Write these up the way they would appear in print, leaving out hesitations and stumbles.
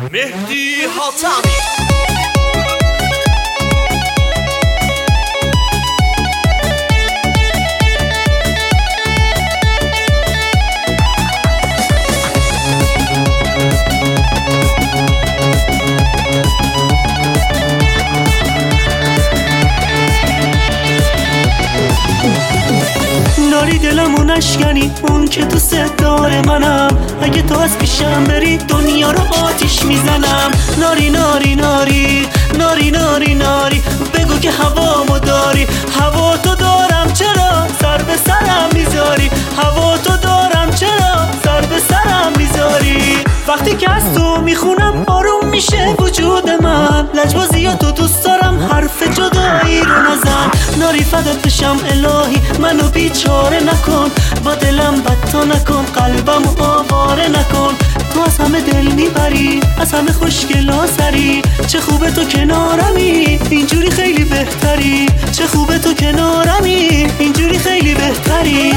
مهدی حاتمی. ناری دلمو نشکنی، اون که دوست داره منم. اگه تو از پیشم بری دنیا رو آتیش میزنم. ناری ناری ناری ناری ناری ناری، بگو که هوامو داری. هوا تو دارم چرا سر به سرم میذاری؟ هوا تو دارم چرا سر به سرم میذاری؟ وقتی که از تو میخونم آروم میشه وجود من. لجبازی تو دوست دارم، حرف جدایی رو نزن. ناری فدات بشم الهی منو بیچاره نکن. با دلم بدتا نکن، قلبم آواره نکن. تو از همه دل میبری، از همه خوشگلا سری. چه خوبه تو کنارمی، اینجوری خیلی بهتری. چه خوبه تو کنارمی، اینجوری خیلی بهتری.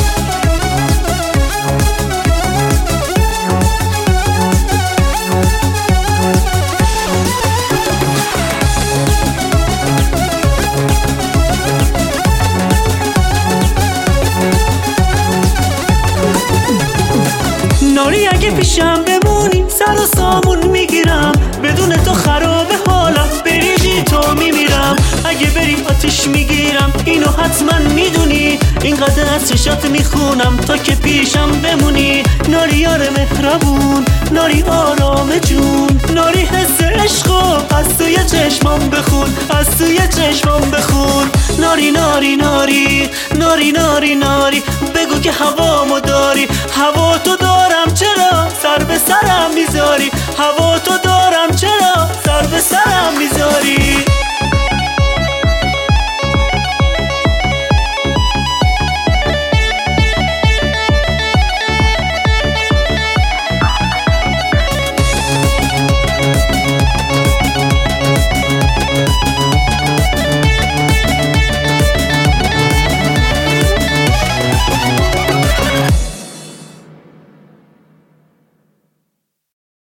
ناری اگه پیشم بمونی سر و سامون میگیرم. بدون تو خراب حالم، بریجی تو میمیرم. اگه بری آتیش میگیرم، اینو حتما میدونی. اینقدر از چشات میخونم تا که پیشم بمونی. ناری یار مهربون، ناری آرام جون. ناری حس عشقو از توی چشمام بخون، از توی چشمام بخون. ناری ناری ناری ناری ناری ناری، بگو که هوامو داری. هوا تو دارم چرا سر به سرم میذاری؟ هوا تو دارم